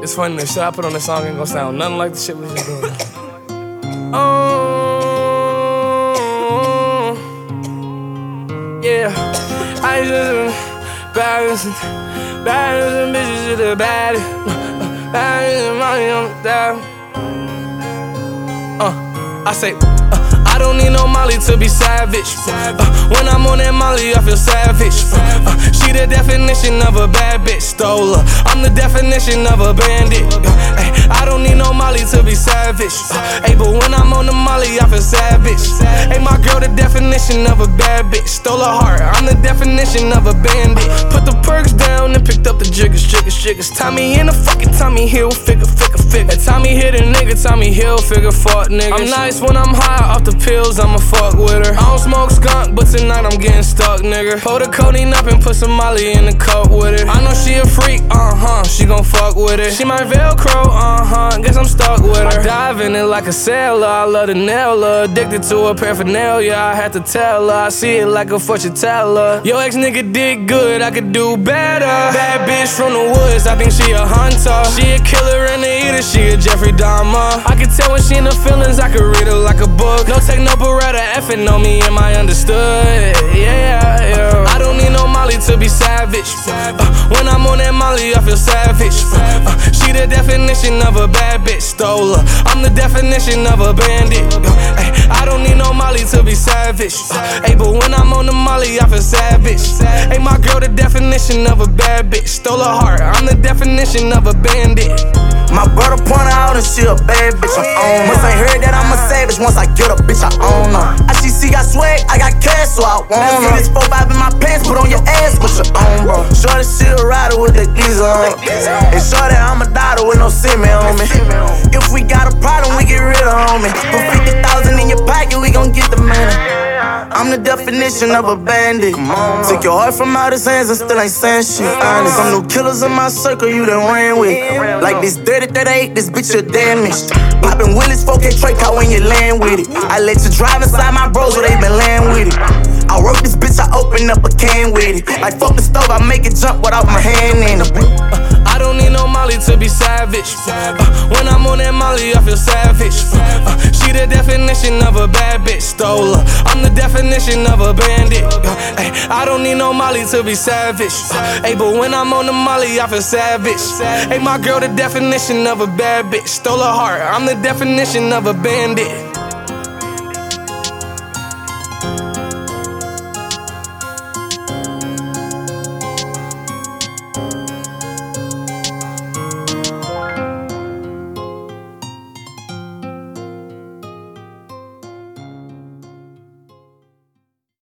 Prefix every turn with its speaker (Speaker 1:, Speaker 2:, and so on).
Speaker 1: It's funny, the shit I put on the song ain't gonna sound nothing like the shit we just doing. Yeah, I just baddest bitches to the baddest, baddest money on the dial. I say, I don't need no Molly to be savage. When I'm on that Molly, I feel savage. She the definition of a bad bitch, stole her. I'm the definition of a bandit. I don't need no Molly to be savage. But when I'm on the Molly, I feel savage. My girl the definition of a bad bitch, stole her heart. I'm the definition of a bandit. Put the perks down and picked up the jiggers. Tommy in the fucking Tommy Hilfiger. Tommy hit a nigga, Tommy Hilfiger, fuck niggas. I'm nice when I'm high off the pills, I'ma fuck with her. I don't smoke skunk, but tonight I'm getting stuck, nigga. Pull the codeine up and put some Molly in the cup with it. I know she a freak, she gon' fuck with it. She my Velcro, guess I'm stuck with her. I dive in it like a sailor, I love to nail her. Addicted to her paraphernalia, I had to tell her. I see it like a fortune teller. Yo ex nigga did good, I could do better. Bad bitch from the woods, I think she a hunter. She a killer and a eater, she a Jeffrey Dahmer. I can tell when she in her feelings, I could read her like a book. No take no beretta, effing on me, am I understood? Yeah. I don't need no Molly to be savage. When I'm on that Molly, I feel savage. She the definition of a bad bitch, stole her. I'm the definition of a bandit. I don't need no Molly to be savage. But when I'm on the Molly, I feel savage. My girl the definition of a bad bitch, stole her heart. I'm the definition of a bandit.
Speaker 2: My brother point out and she a bad bitch, I own her. Must ain't heard that I'm a savage, once I get a bitch, I own her. ICC got swag, I got cash, so I want her. See this 4-5 in my pants, put on your ass, what's your own, bro? Shorty, she a rider with the geezer on. And shorty, I'm a daughter with no semen on me. If we got a problem, we get rid of homie. Put 50,000 in your pocket, we gon' get the money. I'm the definition of a bandit. Took your heart from out his hands and still ain't saying shit. Honest, some new killers in my circle you done ran with. Like this 30-38, this bitch you damaged. Poppin' Willis, 4K Trey car when you land with it. I let you drive inside my bros where they been land with it. I work this bitch, I open up a can with it. Like fuck the stove, I make it jump without my hand in it.
Speaker 1: I don't need no Molly to be savage. When I'm on that Molly, I feel savage. She the definition of a bad bitch, stole her. I'm the definition of a bandit. I don't need no Molly to be savage. But when I'm on the Molly, I feel savage. My girl the definition of a bad bitch, stole her heart. I'm the definition of a bandit.